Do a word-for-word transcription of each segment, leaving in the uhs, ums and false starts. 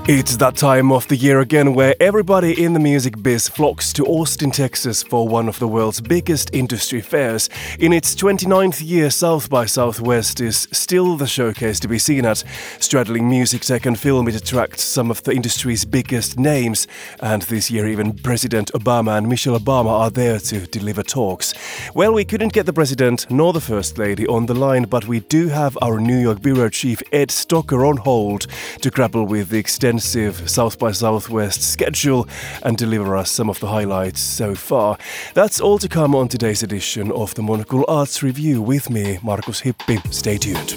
It's that time of the year again where everybody in the music biz flocks to Austin, Texas for one of the world's biggest industry fairs. In its twenty-ninth year, South by Southwest is still the showcase to be seen at. Straddling music, tech and film, it attracts some of the industry's biggest names. And this year even President Obama and Michelle Obama are there to deliver talks. Well, we couldn't get the President nor the First Lady on the line, but we do have our New York Bureau Chief Ed Stocker on hold to grapple with the extensive South by Southwest schedule and deliver us some of the highlights so far. That's all to come on today's edition of the Monocle Arts Review with me, Markus Hippi. Stay tuned.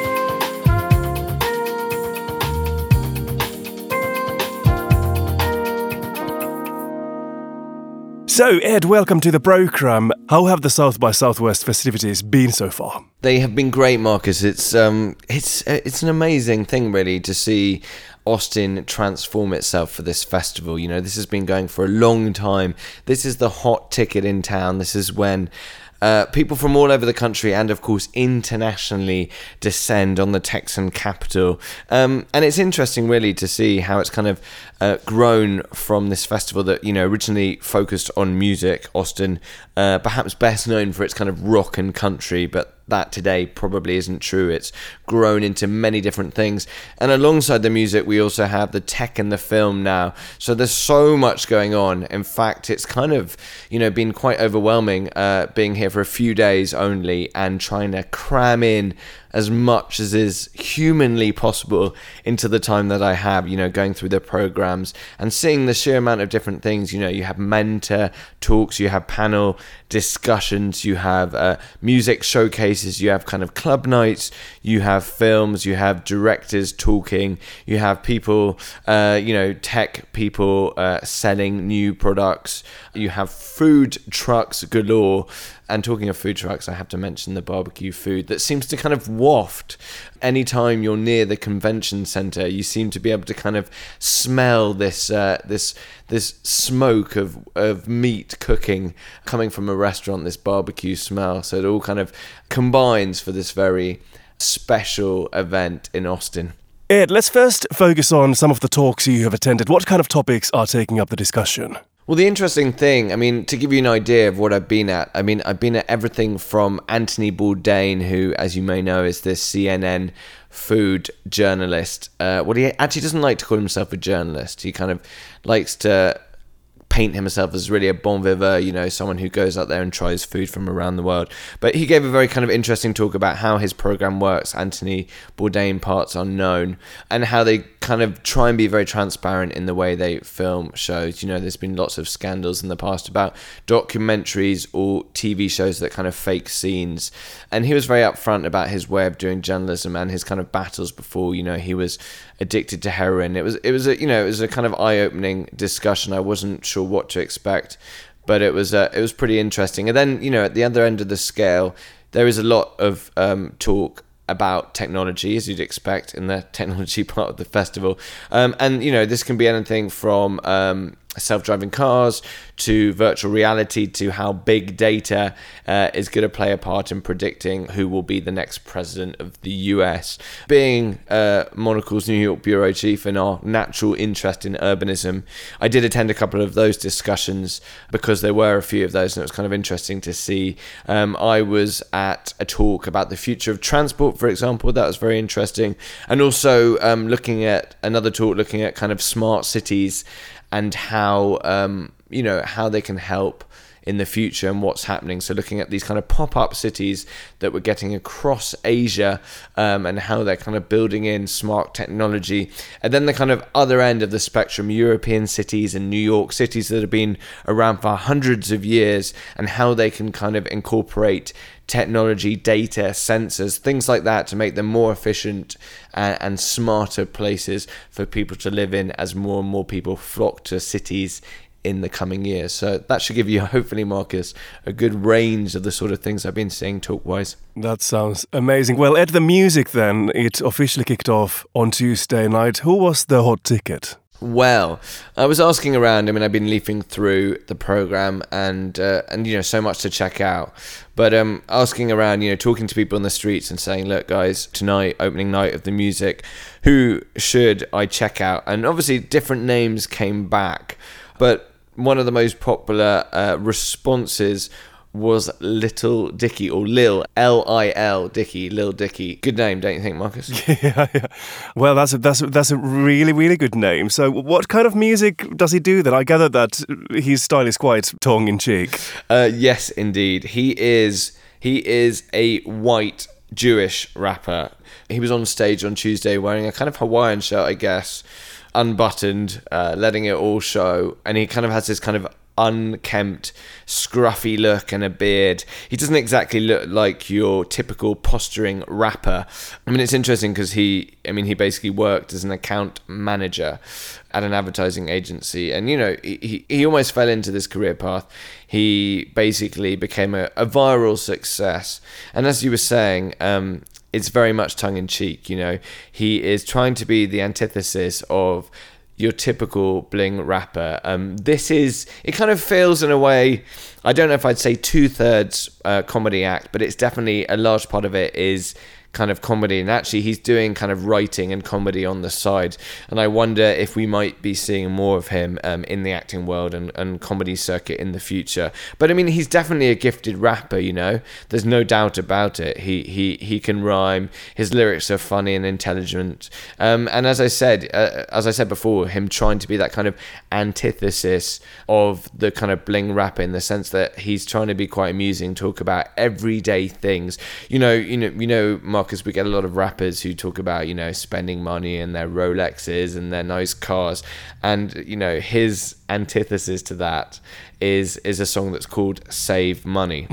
So, Ed, welcome to the program. How have the South by Southwest festivities been so far? They have been great, Marcus. It's um, it's it's an amazing thing, really, to see Austin transform itself for this festival. You know, this has been going for a long time. This is the hot ticket in town. This is when Uh, people from all over the country and, of course, internationally descend on the Texan capital. Um, and it's interesting, really, to see how it's kind of uh, grown from this festival that, you know, originally focused on music. Austin, uh, perhaps best known for its kind of rock and country, but that today probably isn't true. It's grown into many different things. And alongside the music, we also have the tech and the film now. So there's so much going on. In fact, it's kind of, you know, been quite overwhelming uh, being here for a few days only and trying to cram in as much as is humanly possible into the time that I have, you know, going through the programs and seeing the sheer amount of different things. You know, you have mentor talks, you have panel discussions, you have uh, music showcases, you have kind of club nights, you have films, you have directors talking, you have people, uh, you know, tech people uh, selling new products, you have food trucks galore. And talking of food trucks, I have to mention the barbecue food that seems to kind of waft. Anytime you're near the convention center, you seem to be able to kind of smell this uh, this this smoke of, of meat cooking coming from a restaurant, this barbecue smell. So it all kind of combines for this very special event in Austin. Ed, let's first focus on some of the talks you have attended. What kind of topics are taking up the discussion? Well, the interesting thing, I mean, to give you an idea of what I've been at, I mean, I've been at everything from Anthony Bourdain, who, as you may know, is this C N N food journalist. Uh, well, he actually doesn't like to call himself a journalist. He kind of likes to paint himself as really a bon vivant, you know, someone who goes out there and tries food from around the world. But he gave a very kind of interesting talk about how his program works, Anthony Bourdain Parts Unknown, and how they kind of try and be very transparent in the way they film shows. You know, there's been lots of scandals in the past about documentaries or T V shows that kind of fake scenes. And he was very upfront about his way of doing journalism and his kind of battles before, you know, he was addicted to heroin. It was, it was a, you know, it was a kind of eye-opening discussion. I wasn't sure what to expect, but it was, uh, it was pretty interesting. And then, you know, at the other end of the scale, there is a lot of um, talk about technology, as you'd expect in the technology part of the festival. Um, and, you know, this can be anything from um, self-driving cars to virtual reality to how big data uh, is going to play a part in predicting who will be the next president of the U S. Being uh, Monocle's New York Bureau Chief and our natural interest in urbanism, I did attend a couple of those discussions because there were a few of those and it was kind of interesting to see. Um, I was at a talk about the future of transport, for example. That was very interesting. And also um, looking at another talk, looking at kind of smart cities and how, um, you know, how they can help in the future and what's happening. So looking at these kind of pop-up cities that we're getting across Asia um, and how they're kind of building in smart technology. And then the kind of other end of the spectrum, European cities and New York cities that have been around for hundreds of years and how they can kind of incorporate technology, data, sensors, things like that to make them more efficient and, and smarter places for people to live in as more and more people flock to cities in the coming years. So that should give you, hopefully, Marcus, a good range of the sort of things I've been saying talk-wise. That sounds amazing. Well, at the music then, it officially kicked off on Tuesday night. Who was the hot ticket? Well, I was asking around. I mean, I've been leafing through the program, and uh, and you know, so much to check out. But um, asking around, you know, talking to people on the streets and saying, look, guys, tonight, opening night of the music, who should I check out? And obviously, different names came back, but one of the most popular uh, responses was Little Dicky, or Lil, L I L, Dicky, Lil Dicky. Good name, don't you think, Marcus? yeah, yeah. Well, that's a, that's a, that's a really, really good name. So what kind of music does he do then? I gather that his style is quite tongue-in-cheek. Uh, yes, indeed. He is, he is a white Jewish rapper. He was on stage on Tuesday wearing a kind of Hawaiian shirt, I guess, unbuttoned, uh, letting it all show. And he kind of has this kind of unkempt, scruffy look and a beard. He doesn't exactly look like your typical posturing rapper. I mean, it's interesting because he, I mean, he basically worked as an account manager at an advertising agency, and you know, he he almost fell into this career path. He basically became a, a viral success, and as you were saying, um, it's very much tongue-in-cheek. You know, he is trying to be the antithesis of your typical bling rapper. Um, this is, it kind of feels in a way, I don't know if I'd say two-thirds uh, comedy act, but it's definitely a large part of it is kind of comedy, and actually he's doing kind of writing and comedy on the side, and I wonder if we might be seeing more of him um, in the acting world and, and comedy circuit in the future. But I mean, he's definitely a gifted rapper, you know, there's no doubt about it. He he he can rhyme, his lyrics are funny and intelligent, um, and as I said uh, as I said before, him trying to be that kind of antithesis of the kind of bling rapper, in the sense that he's trying to be quite amusing, talk about everyday things, you know, you know, you know, Mark, because we get a lot of rappers who talk about, you know, spending money and their Rolexes and their nice cars, and you know, his antithesis to that is is a song that's called Save Money.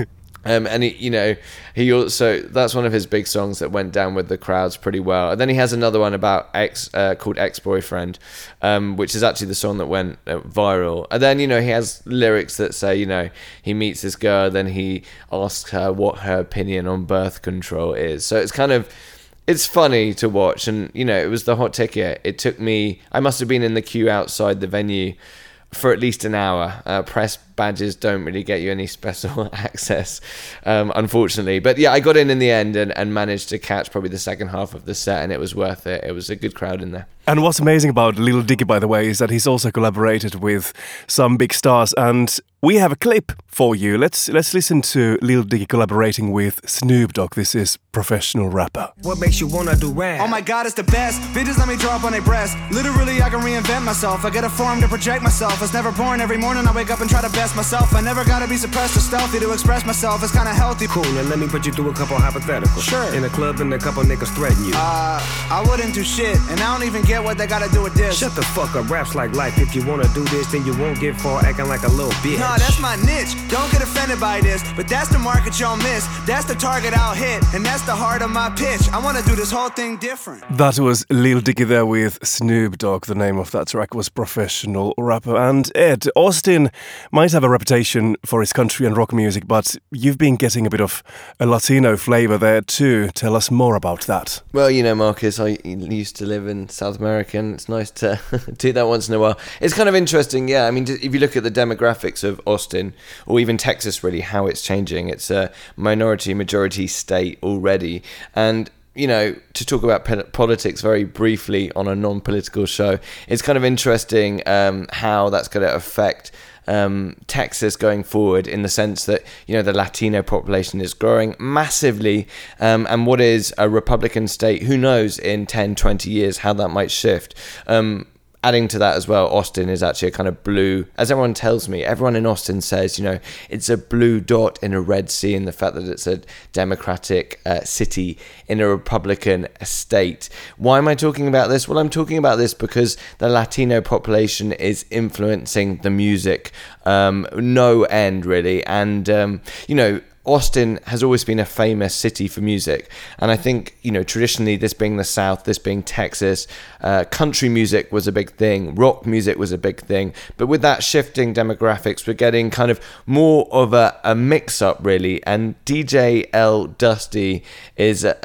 Um, and he, you know, he also, that's one of his big songs that went down with the crowds pretty well. And then he has another one about ex uh, called Ex-Boyfriend, um, which is actually the song that went uh, viral. And then, you know, he has lyrics that say, you know, he meets this girl, then he asks her what her opinion on birth control is. So it's kind of, it's funny to watch. And, you know, it was the hot ticket. It took me, I must have been in the queue outside the venue for at least an hour. Uh, press badges don't really get you any special access, um, unfortunately. But yeah, I got in in the end and, and managed to catch probably the second half of the set, and it was worth it. It was a good crowd in there. And what's amazing about Lil Dicky, by the way, is that he's also collaborated with some big stars, and we have a clip for you. Let's let's listen to Lil Dicky collaborating with Snoop Dogg. This is Professional Rapper. What makes you wanna do rap? Oh my God, it's the best. Bitches let me drop on their breast. Literally, I can reinvent myself. I get a form to project myself. It's never boring. Every morning I wake up and try to best myself. I never gotta be suppressed or stealthy to express myself. It's kinda healthy. Cool, now let me put you through a couple hypotheticals. Sure. In a club and a couple niggas threaten you. Uh, I wouldn't do shit, and I don't even get what they gotta do with this. Shut the fuck up, rap's like life. If you wanna do this, then you won't get far acting like a little bitch. Nah, that's my niche. Don't get offended by this, but that's the market y'all miss. That's the target I'll hit, and that's the heart of my pitch. I wanna do this whole thing different. That was Lil Dicky there with Snoop Dogg. The name of that track was Professional Rapper. And Ed, Austin might have a reputation for his country and rock music, but you've been getting a bit of a Latino flavor there too. Tell us more about that. Well, you know, Marcus, I used to live in South America, and it's nice to do that once in a while. It's kind of interesting, yeah. I mean, if you look at the demographics of Austin, or even Texas, really, how it's changing, it's a minority majority state already. And you know, to talk about politics very briefly on a non-political show, it's kind of interesting um, how that's going to affect um, Texas going forward, in the sense that, you know, the Latino population is growing massively, um, and what is a Republican state, who knows in ten, twenty years how that might shift. Um, Adding to that as well, Austin is actually a kind of blue, as everyone tells me, everyone in Austin says, you know, it's a blue dot in a red sea, and the fact that it's a Democratic uh, city in a Republican state. Why am I talking about this? Well, I'm talking about this because the Latino population is influencing the music, um, no end really, and, um, you know, Austin has always been a famous city for music, and I think, you know, traditionally, this being the South, this being Texas, uh, country music was a big thing, rock music was a big thing, but with that shifting demographics, we're getting kind of more of a, a mix-up really, and D J L Dusty is a, a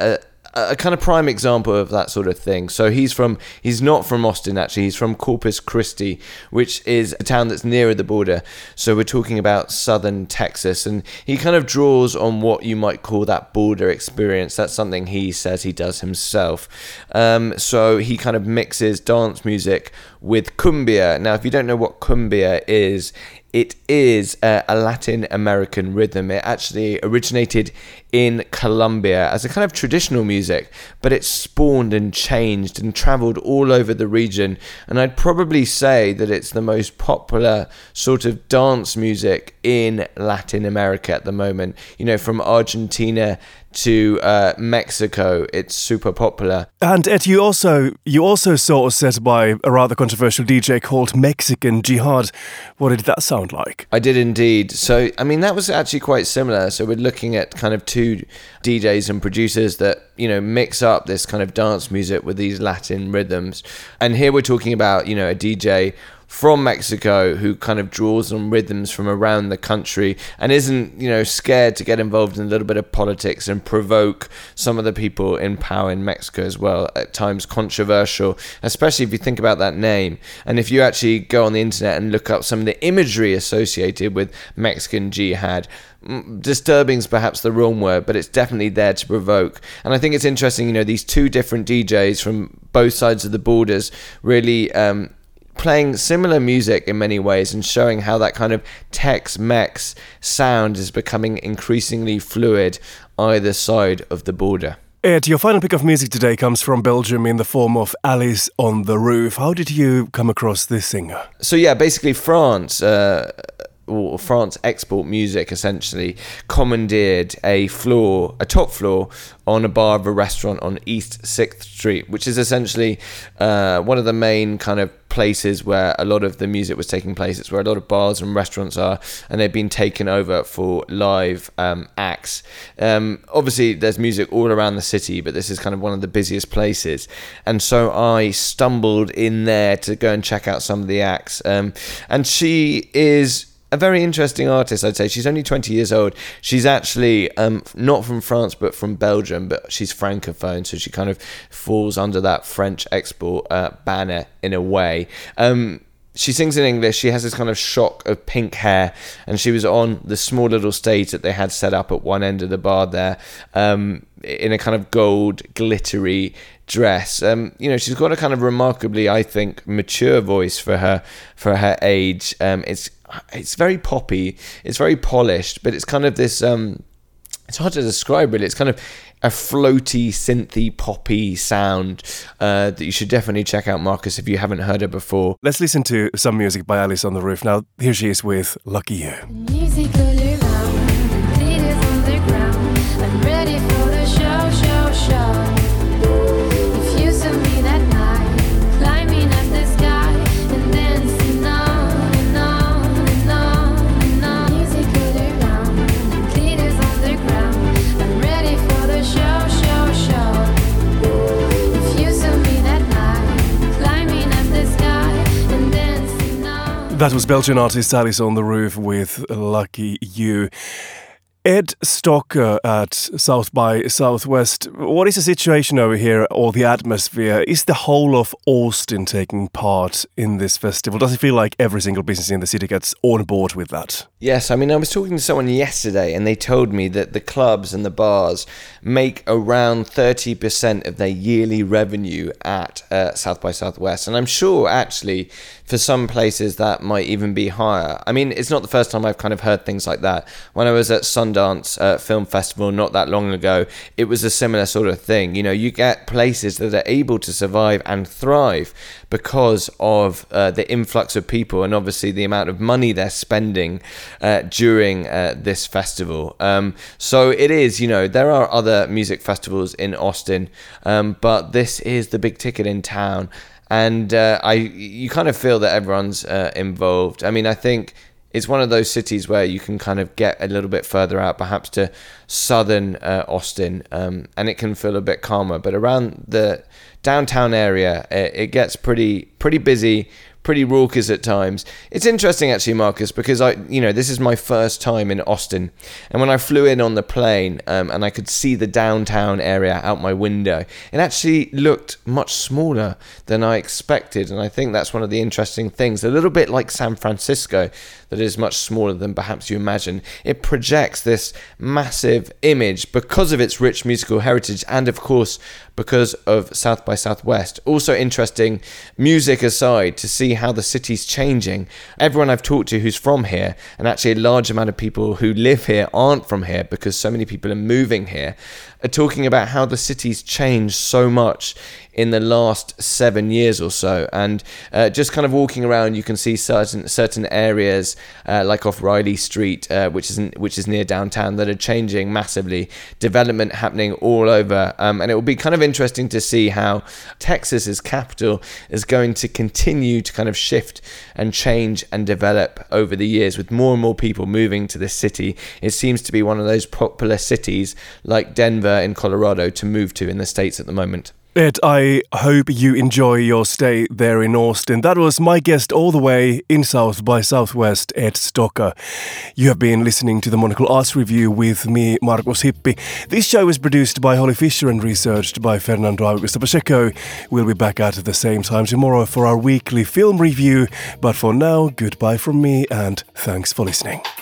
a kind of prime example of that sort of thing. So he's from, he's not from Austin actually, he's from Corpus Christi, which is a town that's nearer the border. So we're talking about southern Texas, and he kind of draws on what you might call that border experience. That's something he says he does himself. Um, so he kind of mixes dance music with cumbia. Now, if you don't know what cumbia is, it is uh, a Latin American rhythm. It actually originated in Colombia as a kind of traditional music, but it spawned and changed and traveled all over the region. And I'd probably say that it's the most popular sort of dance music in Latin America at the moment. You know, from Argentina to uh, Mexico, it's super popular. And Ed, you also you also saw a set by a rather controversial D J called Mexican Jihad. What did that sound like? I did indeed. So, I mean, that was actually quite similar. So we're looking at kind of two D Js and producers that, you know, mix up this kind of dance music with these Latin rhythms. And here we're talking about, you know, a D J from Mexico who kind of draws on rhythms from around the country and isn't, you know, scared to get involved in a little bit of politics and provoke some of the people in power in Mexico as well. At times controversial, especially if you think about that name. And if you actually go on the internet and look up some of the imagery associated with Mexican Jihad, disturbing is perhaps the wrong word, but it's definitely there to provoke. And I think it's interesting, you know, these two different D Js from both sides of the borders really um, playing similar music in many ways and showing how that kind of Tex-Mex sound is becoming increasingly fluid either side of the border. Ed, your final pick of music today comes from Belgium in the form of Alice on the Roof. How did you come across this singer? So yeah, basically France... Uh, or France Export Music essentially commandeered a floor, a top floor on a bar of a restaurant on East sixth Street, which is essentially uh, one of the main kind of places where a lot of the music was taking place. It's where a lot of bars and restaurants are, and they've been taken over for live um, acts. Um, obviously, there's music all around the city, but this is kind of one of the busiest places. And so I stumbled in there to go and check out some of the acts. Um, and she is a very interesting artist, I'd say. She's only twenty years old. She's actually um, not from France, but from Belgium, but she's francophone, so she kind of falls under that French export uh, banner in a way. Um, she sings in English. She has this kind of shock of pink hair, and she was on the small little stage that they had set up at one end of the bar there, um, in a kind of gold, glittery dress. Um, you know, she's got a kind of remarkably, I think, mature voice for her for her age. Um, it's It's very poppy, it's very polished, but it's kind of this, um, it's hard to describe really, it's kind of a floaty, synthy, poppy sound uh, that you should definitely check out, Marcus, if you haven't heard her before. Let's listen to some music by Alice on the Roof. Now, here she is with Lucky You. Music all around, glitters on the ground. I'm ready for the show, show, show. If you saw me that night, climbing up the sky and dancing on and on and on and on. Music all around, glitters on the ground. I'm ready for the show, show, show. If you saw me that night, climbing up the sky and dancing on. That was Belgian artist Alice on the Roof with Lucky You. Ed Stocker at South by Southwest. What is the situation over here, or the atmosphere? Is the whole of Austin taking part in this festival? Does it feel like every single business in the city gets on board with that? Yes, I mean, I was talking to someone yesterday and they told me that the clubs and the bars make around thirty percent of their yearly revenue at uh, South by Southwest. And I'm sure, actually, for some places that might even be higher. I mean, it's not the first time I've kind of heard things like that. When I was at Sundance uh, Film Festival not that long ago, it was a similar sort of thing. You know, you get places that are able to survive and thrive because of uh, the influx of people and obviously the amount of money they're spending uh, during uh, this festival. Um, so it is, you know, there are other music festivals in Austin, um, but this is the big ticket in town. And uh, I, you kind of feel that everyone's uh, involved. I mean, I think it's one of those cities where you can kind of get a little bit further out, perhaps to southern uh, Austin, um, and it can feel a bit calmer. But around the downtown area, it, it gets pretty pretty busy, pretty raucous at times. It's interesting actually, Marcus, because I, you know, this is my first time in Austin, and when I flew in on the plane um, and I could see the downtown area out my window, it actually looked much smaller than I expected, and I think that's one of the interesting things. A little bit like San Francisco, that is much smaller than perhaps you imagine. It projects this massive image because of its rich musical heritage and, of course, because of South by Southwest. Also interesting, music aside, to see how the city's changing. Everyone I've talked to who's from here, and actually a large amount of people who live here aren't from here because so many people are moving here, are talking about how the city's changed so much in the last seven years or so. And uh, just kind of walking around, you can see certain certain areas uh, like off Riley Street, uh, which is in, which is near downtown, that are changing massively. Development happening all over, um, and it will be kind of interesting to see how Texas's capital is going to continue to kind of shift and change and develop over the years, with more and more people moving to this city. It seems to be one of those popular cities like Denver in Colorado to move to in the States at the moment. Ed, I hope you enjoy your stay there in Austin. That was my guest all the way in South by Southwest, Ed Stocker. You have been listening to the Monocle Arts Review with me, Markus Hippi. This show is produced by Holly Fisher and researched by Fernando Augusto Pacheco. We'll be back at the same time tomorrow for our weekly film review. But for now, goodbye from me and thanks for listening.